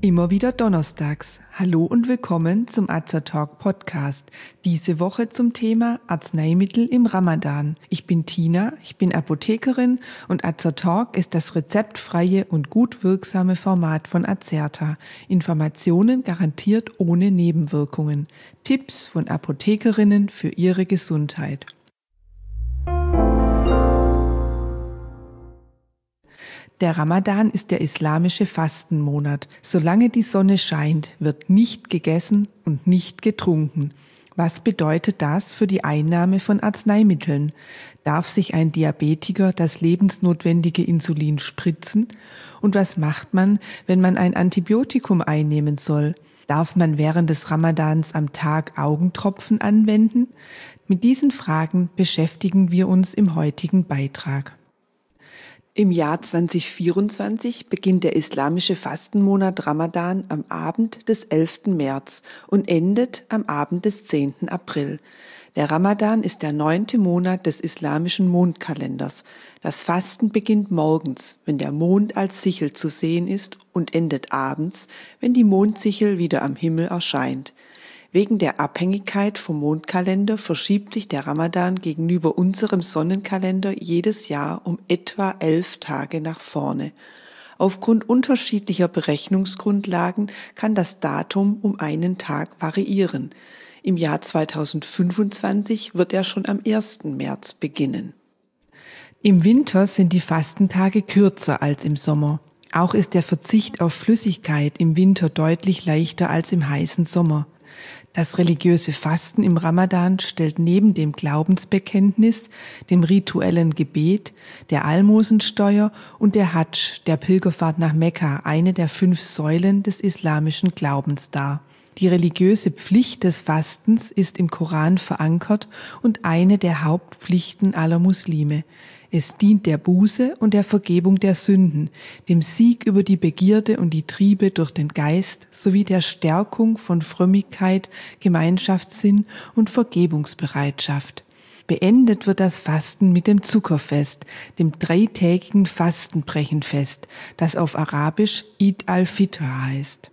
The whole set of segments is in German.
Immer wieder donnerstags. Hallo und willkommen zum Azertalk Podcast. Diese Woche zum Thema Arzneimittel im Ramadan. Ich bin Tina, ich bin Apothekerin und Azertalk ist das rezeptfreie und gut wirksame Format von Azerta. Informationen garantiert ohne Nebenwirkungen. Tipps von Apothekerinnen für ihre Gesundheit. Der Ramadan ist der islamische Fastenmonat. Solange die Sonne scheint, wird nicht gegessen und nicht getrunken. Was bedeutet das für die Einnahme von Arzneimitteln? Darf sich ein Diabetiker das lebensnotwendige Insulin spritzen? Und was macht man, wenn man ein Antibiotikum einnehmen soll? Darf man während des Ramadans am Tag Augentropfen anwenden? Mit diesen Fragen beschäftigen wir uns im heutigen Beitrag. Im Jahr 2024 beginnt der islamische Fastenmonat Ramadan am Abend des 11. März und endet am Abend des 10. April. Der Ramadan ist der 9. Monat des islamischen Mondkalenders. Das Fasten beginnt morgens, wenn der Mond als Sichel zu sehen ist, und endet abends, wenn die Mondsichel wieder am Himmel erscheint. Wegen der Abhängigkeit vom Mondkalender verschiebt sich der Ramadan gegenüber unserem Sonnenkalender jedes Jahr um etwa 11 Tage nach vorne. Aufgrund unterschiedlicher Berechnungsgrundlagen kann das Datum um einen Tag variieren. Im Jahr 2025 wird er schon am 1. März beginnen. Im Winter sind die Fastentage kürzer als im Sommer. Auch ist der Verzicht auf Flüssigkeit im Winter deutlich leichter als im heißen Sommer. Das religiöse Fasten im Ramadan stellt neben dem Glaubensbekenntnis, dem rituellen Gebet, der Almosensteuer und der Hadsch, der Pilgerfahrt nach Mekka, eine der 5 Säulen des islamischen Glaubens dar. Die religiöse Pflicht des Fastens ist im Koran verankert und eine der Hauptpflichten aller Muslime. Es dient der Buße und der Vergebung der Sünden, dem Sieg über die Begierde und die Triebe durch den Geist sowie der Stärkung von Frömmigkeit, Gemeinschaftssinn und Vergebungsbereitschaft. Beendet wird das Fasten mit dem Zuckerfest, dem 3-tägigen Fastenbrechenfest, das auf Arabisch Eid al-Fitr heißt.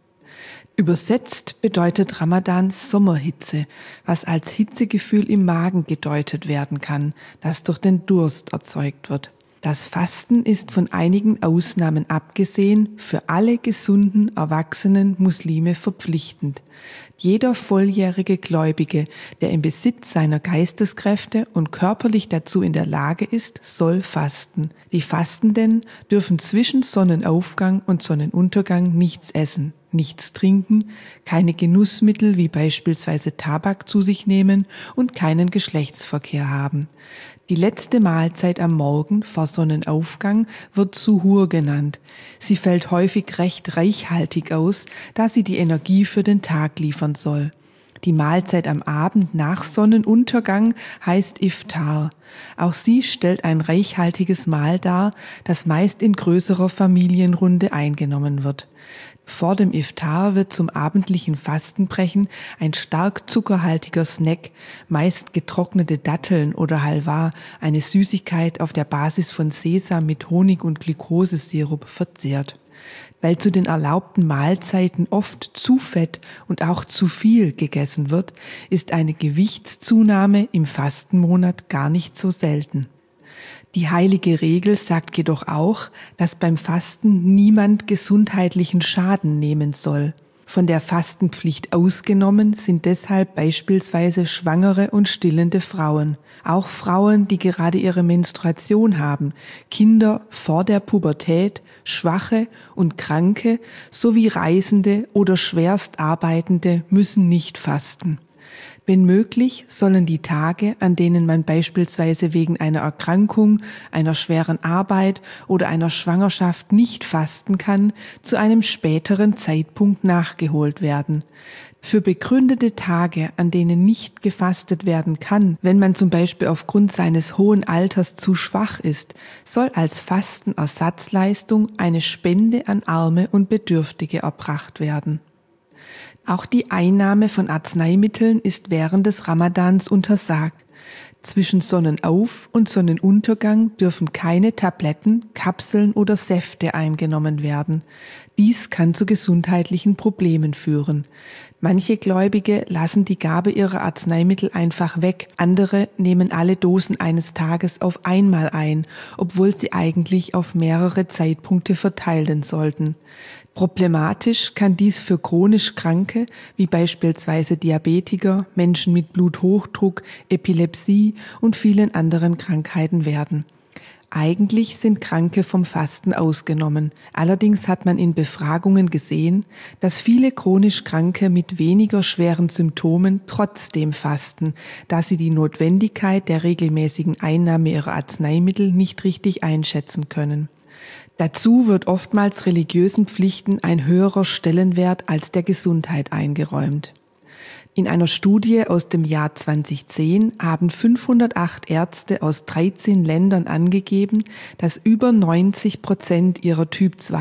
Übersetzt bedeutet Ramadan Sommerhitze, was als Hitzegefühl im Magen gedeutet werden kann, das durch den Durst erzeugt wird. Das Fasten ist von einigen Ausnahmen abgesehen für alle gesunden, erwachsenen Muslime verpflichtend. Jeder volljährige Gläubige, der im Besitz seiner Geisteskräfte und körperlich dazu in der Lage ist, soll fasten. Die Fastenden dürfen zwischen Sonnenaufgang und Sonnenuntergang nichts essen, nichts trinken, keine Genussmittel wie beispielsweise Tabak zu sich nehmen und keinen Geschlechtsverkehr haben. Die letzte Mahlzeit am Morgen vor Sonnenaufgang wird Suhur genannt. Sie fällt häufig recht reichhaltig aus, da sie die Energie für den Tag liefern soll. Die Mahlzeit am Abend nach Sonnenuntergang heißt Iftar. Auch sie stellt ein reichhaltiges Mahl dar, das meist in größerer Familienrunde eingenommen wird. Vor dem Iftar wird zum abendlichen Fastenbrechen ein stark zuckerhaltiger Snack, meist getrocknete Datteln oder Halwa, eine Süßigkeit auf der Basis von Sesam mit Honig und Glukosesirup, verzehrt. Weil zu den erlaubten Mahlzeiten oft zu fett und auch zu viel gegessen wird, ist eine Gewichtszunahme im Fastenmonat gar nicht so selten. Die heilige Regel sagt jedoch auch, dass beim Fasten niemand gesundheitlichen Schaden nehmen soll. Von der Fastenpflicht ausgenommen sind deshalb beispielsweise schwangere und stillende Frauen. Auch Frauen, die gerade ihre Menstruation haben, Kinder vor der Pubertät, Schwache und Kranke sowie Reisende oder Schwerstarbeitende müssen nicht fasten. Wenn möglich, sollen die Tage, an denen man beispielsweise wegen einer Erkrankung, einer schweren Arbeit oder einer Schwangerschaft nicht fasten kann, zu einem späteren Zeitpunkt nachgeholt werden. Für begründete Tage, an denen nicht gefastet werden kann, wenn man zum Beispiel aufgrund seines hohen Alters zu schwach ist, soll als Fastenersatzleistung eine Spende an Arme und Bedürftige erbracht werden. Auch die Einnahme von Arzneimitteln ist während des Ramadans untersagt. Zwischen Sonnenauf- und Sonnenuntergang dürfen keine Tabletten, Kapseln oder Säfte eingenommen werden. Dies kann zu gesundheitlichen Problemen führen. Manche Gläubige lassen die Gabe ihrer Arzneimittel einfach weg, andere nehmen alle Dosen eines Tages auf einmal ein, obwohl sie eigentlich auf mehrere Zeitpunkte verteilen sollten. Problematisch kann dies für chronisch Kranke, wie beispielsweise Diabetiker, Menschen mit Bluthochdruck, Epilepsie und vielen anderen Krankheiten werden. Eigentlich sind Kranke vom Fasten ausgenommen. Allerdings hat man in Befragungen gesehen, dass viele chronisch Kranke mit weniger schweren Symptomen trotzdem fasten, da sie die Notwendigkeit der regelmäßigen Einnahme ihrer Arzneimittel nicht richtig einschätzen können. Dazu wird oftmals religiösen Pflichten ein höherer Stellenwert als der Gesundheit eingeräumt. In einer Studie aus dem Jahr 2010 haben 508 Ärzte aus 13 Ländern angegeben, dass über 90% ihrer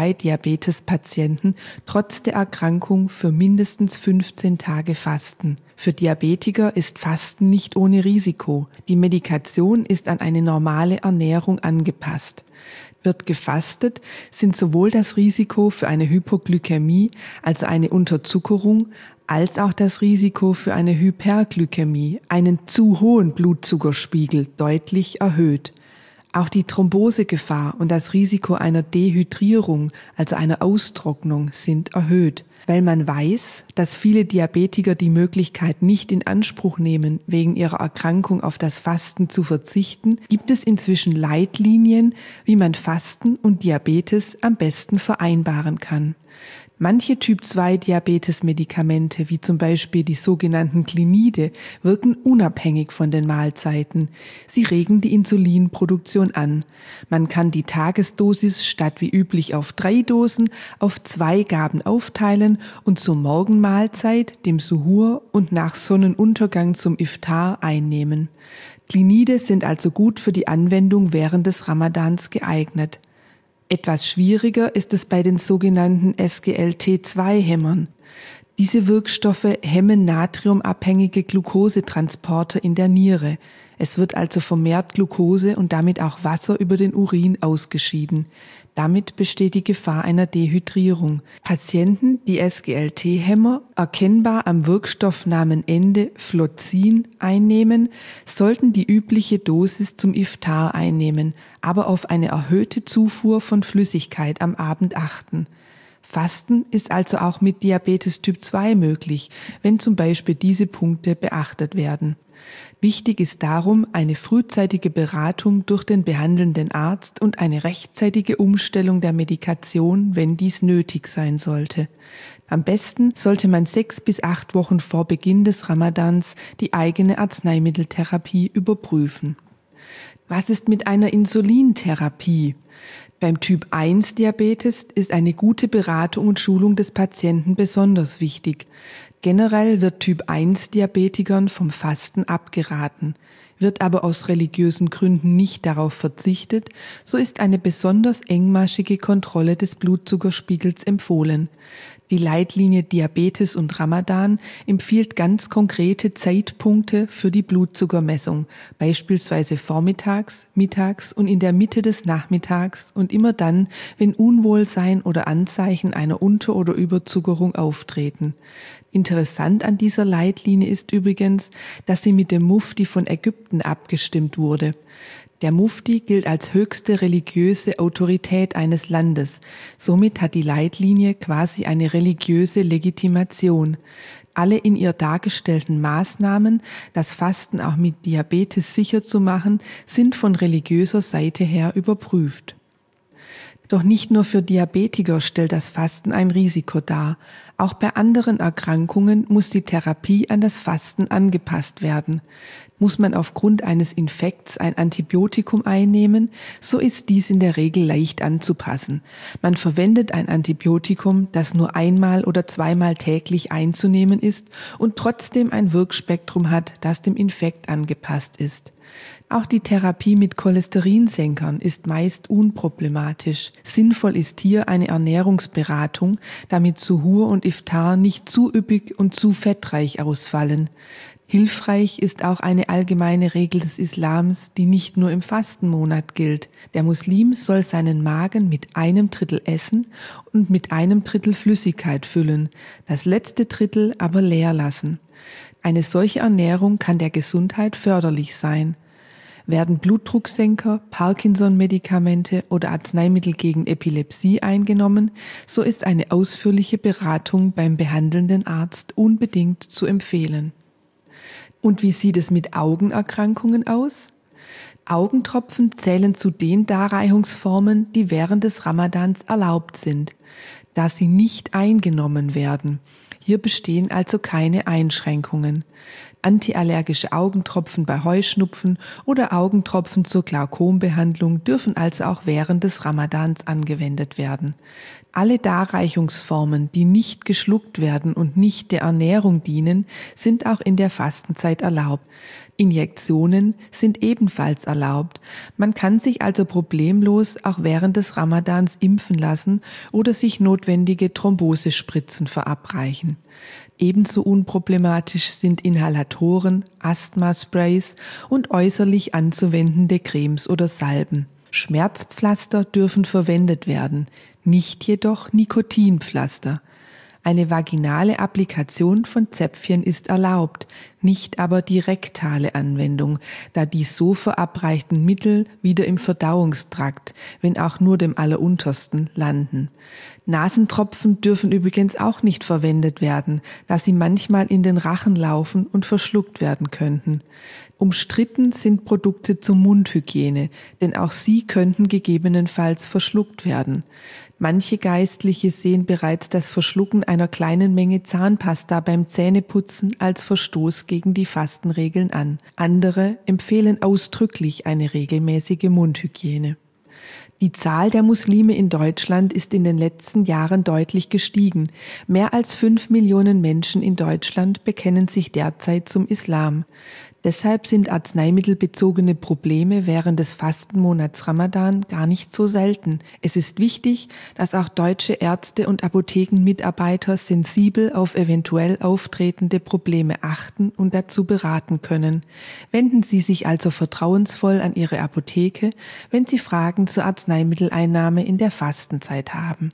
Typ-2-Diabetes-Patienten trotz der Erkrankung für mindestens 15 Tage fasten. Für Diabetiker ist Fasten nicht ohne Risiko. Die Medikation ist an eine normale Ernährung angepasst. Wird gefastet, sind sowohl das Risiko für eine Hypoglykämie, also eine Unterzuckerung, als auch das Risiko für eine Hyperglykämie, einen zu hohen Blutzuckerspiegel, deutlich erhöht. Auch die Thrombosegefahr und das Risiko einer Dehydrierung, also einer Austrocknung, sind erhöht. Weil man weiß, dass viele Diabetiker die Möglichkeit nicht in Anspruch nehmen, wegen ihrer Erkrankung auf das Fasten zu verzichten, gibt es inzwischen Leitlinien, wie man Fasten und Diabetes am besten vereinbaren kann. Manche Typ-2-Diabetes-Medikamente, wie zum Beispiel die sogenannten Glinide, wirken unabhängig von den Mahlzeiten. Sie regen die Insulinproduktion an. Man kann die Tagesdosis statt wie üblich auf 3 Dosen auf 2 Gaben aufteilen und zur Morgenmahlzeit, dem Suhur und nach Sonnenuntergang zum Iftar einnehmen. Glinide sind also gut für die Anwendung während des Ramadans geeignet. Etwas schwieriger ist es bei den sogenannten SGLT2-Hämmern. Diese Wirkstoffe hemmen natriumabhängige Glukosetransporter in der Niere. Es wird also vermehrt Glucose und damit auch Wasser über den Urin ausgeschieden. Damit besteht die Gefahr einer Dehydrierung. Patienten, die SGLT-Hämmer erkennbar am Wirkstoffnamenende Flozin einnehmen, sollten die übliche Dosis zum Iftar einnehmen, aber auf eine erhöhte Zufuhr von Flüssigkeit am Abend achten. Fasten ist also auch mit Diabetes Typ 2 möglich, wenn zum Beispiel diese Punkte beachtet werden. Wichtig ist darum eine frühzeitige Beratung durch den behandelnden Arzt und eine rechtzeitige Umstellung der Medikation, wenn dies nötig sein sollte. Am besten sollte man 6 bis 8 Wochen vor Beginn des Ramadans die eigene Arzneimitteltherapie überprüfen. Was ist mit einer Insulintherapie? Beim Typ-1-Diabetes ist eine gute Beratung und Schulung des Patienten besonders wichtig. Generell wird Typ-1-Diabetikern vom Fasten abgeraten. Wird aber aus religiösen Gründen nicht darauf verzichtet, so ist eine besonders engmaschige Kontrolle des Blutzuckerspiegels empfohlen. Die Leitlinie Diabetes und Ramadan empfiehlt ganz konkrete Zeitpunkte für die Blutzuckermessung, beispielsweise vormittags, mittags und in der Mitte des Nachmittags und immer dann, wenn Unwohlsein oder Anzeichen einer Unter- oder Überzuckerung auftreten. Interessant an dieser Leitlinie ist übrigens, dass sie mit dem Mufti von Ägypten abgestimmt wurde. Der Mufti gilt als höchste religiöse Autorität eines Landes. Somit hat die Leitlinie quasi eine religiöse Legitimation. Alle in ihr dargestellten Maßnahmen, das Fasten auch mit Diabetes sicher zu machen, sind von religiöser Seite her überprüft. Doch nicht nur für Diabetiker stellt das Fasten ein Risiko dar. Auch bei anderen Erkrankungen muss die Therapie an das Fasten angepasst werden. Muss man aufgrund eines Infekts ein Antibiotikum einnehmen, so ist dies in der Regel leicht anzupassen. Man verwendet ein Antibiotikum, das nur einmal oder zweimal täglich einzunehmen ist und trotzdem ein Wirkspektrum hat, das dem Infekt angepasst ist. Auch die Therapie mit Cholesterinsenkern ist meist unproblematisch. Sinnvoll ist hier eine Ernährungsberatung, damit Suhur und Iftar nicht zu üppig und zu fettreich ausfallen. Hilfreich ist auch eine allgemeine Regel des Islams, die nicht nur im Fastenmonat gilt. Der Muslim soll seinen Magen mit 1/3 Essen und mit 1/3 Flüssigkeit füllen, das letzte Drittel aber leer lassen. Eine solche Ernährung kann der Gesundheit förderlich sein. Werden Blutdrucksenker, Parkinson-Medikamente oder Arzneimittel gegen Epilepsie eingenommen, so ist eine ausführliche Beratung beim behandelnden Arzt unbedingt zu empfehlen. Und wie sieht es mit Augenerkrankungen aus? Augentropfen zählen zu den Darreichungsformen, die während des Ramadans erlaubt sind, da sie nicht eingenommen werden. Hier bestehen also keine Einschränkungen. Antiallergische Augentropfen bei Heuschnupfen oder Augentropfen zur Glaukombehandlung dürfen also auch während des Ramadans angewendet werden. Alle Darreichungsformen, die nicht geschluckt werden und nicht der Ernährung dienen, sind auch in der Fastenzeit erlaubt. Injektionen sind ebenfalls erlaubt. Man kann sich also problemlos auch während des Ramadans impfen lassen oder sich notwendige Thrombosespritzen verabreichen. Ebenso unproblematisch sind Inhalatoren, Asthma-Sprays und äußerlich anzuwendende Cremes oder Salben. Schmerzpflaster dürfen verwendet werden, nicht jedoch Nikotinpflaster. Eine vaginale Applikation von Zäpfchen ist erlaubt, nicht aber die rektale Anwendung, da die so verabreichten Mittel wieder im Verdauungstrakt, wenn auch nur dem alleruntersten, landen. Nasentropfen dürfen übrigens auch nicht verwendet werden, da sie manchmal in den Rachen laufen und verschluckt werden könnten. Umstritten sind Produkte zur Mundhygiene, denn auch sie könnten gegebenenfalls verschluckt werden. Manche Geistliche sehen bereits das Verschlucken einer kleinen Menge Zahnpasta beim Zähneputzen als Verstoß gegen die Fastenregeln an. Andere empfehlen ausdrücklich eine regelmäßige Mundhygiene. Die Zahl der Muslime in Deutschland ist in den letzten Jahren deutlich gestiegen. Mehr als 5 Millionen Menschen in Deutschland bekennen sich derzeit zum Islam. Deshalb sind arzneimittelbezogene Probleme während des Fastenmonats Ramadan gar nicht so selten. Es ist wichtig, dass auch deutsche Ärzte und Apothekenmitarbeiter sensibel auf eventuell auftretende Probleme achten und dazu beraten können. Wenden Sie sich also vertrauensvoll an Ihre Apotheke, wenn Sie Fragen zur Arzneimitteleinnahme in der Fastenzeit haben.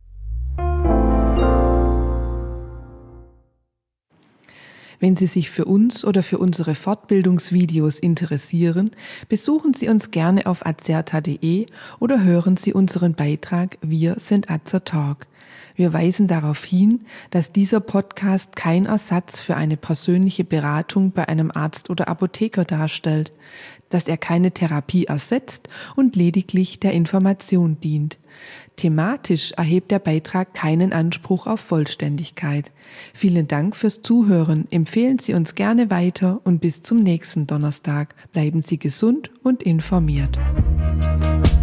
Wenn Sie sich für uns oder für unsere Fortbildungsvideos interessieren, besuchen Sie uns gerne auf azerta.de oder hören Sie unseren Beitrag Wir sind Azertalk. Wir weisen darauf hin, dass dieser Podcast kein Ersatz für eine persönliche Beratung bei einem Arzt oder Apotheker darstellt, dass er keine Therapie ersetzt und lediglich der Information dient. Thematisch erhebt der Beitrag keinen Anspruch auf Vollständigkeit. Vielen Dank fürs Zuhören. Empfehlen Sie uns gerne weiter und bis zum nächsten Donnerstag. Bleiben Sie gesund und informiert.